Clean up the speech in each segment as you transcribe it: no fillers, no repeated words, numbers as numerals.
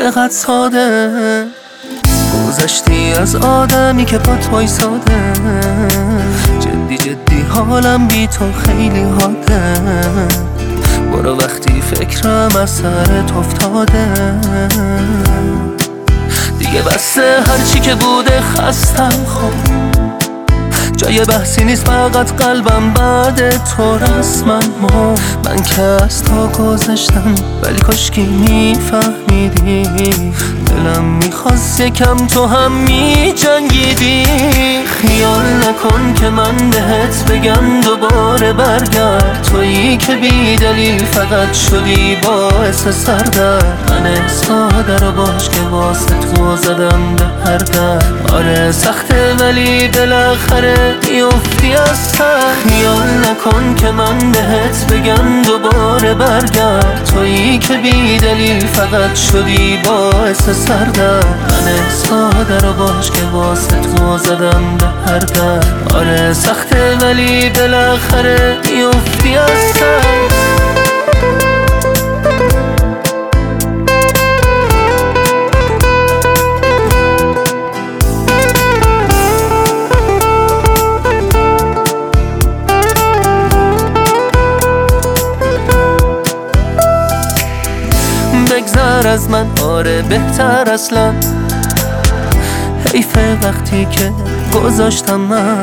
چقدر ساده گذشتی از آدمی که پات وایساده. جدی جدی حالم بی تو خیلی حاده. برو وقتی فکرم از سرت افتاده. دیگه بسه هرچی که بوده خستم. خب جای بحثی نیست، فقط قلبم بعد تو رسما من که از تو گذشتم، ولی کاشکی میفهمیدی دلم میخواست یکم تو هم میجنگیدی. خیال نکن که من بهت بگم دوباره برگرد، تویی که بی دلیل فقط شدی باعث سردرد. من ساده رو باش که واسه تو زدم به هر در. آره سخته ولی بالاخره میافتی از سر. خیال نکن که من بهت بگم دوباره برگرد، تویی که بی دلیل فقط شدی باعث سردرد. من ساده رو باش که واسه تو زدم به هر در. آره سخته ولی بالاخره میافتی از سر. بگذر از من، آره بهتر اصلا. حیفه وقتی که گذاشتم من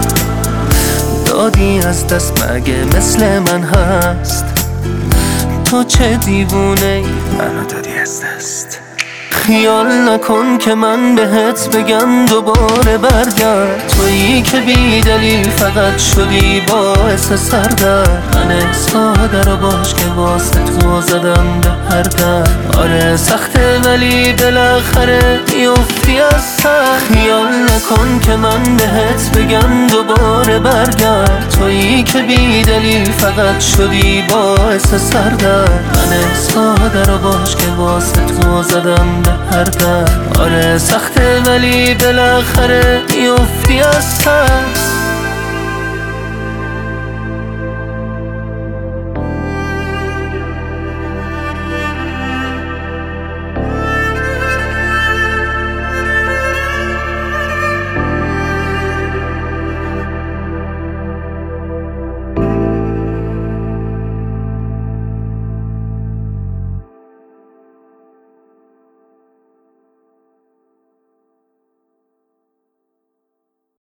دادی از دست، مگه مثل من هست؟ تو چه دیوونه ای منو دادی از دست. خیال نکن که من بهت بگم دوباره برگرد، تویی که بی دلیل فقط شدی باعث سردرد. من ساده رو باش که واسه تو زدم به هر در. آره سخته ولی بالاخره میافتی از سر. خیال نکن که من بهت بگم دوباره برگرد، تویی که بی دلیل فقط شدی باعث سردرد. من ساده رو باش که واسه تو زدم به هر در. آره سخته ولی بالاخره میافتی از سر.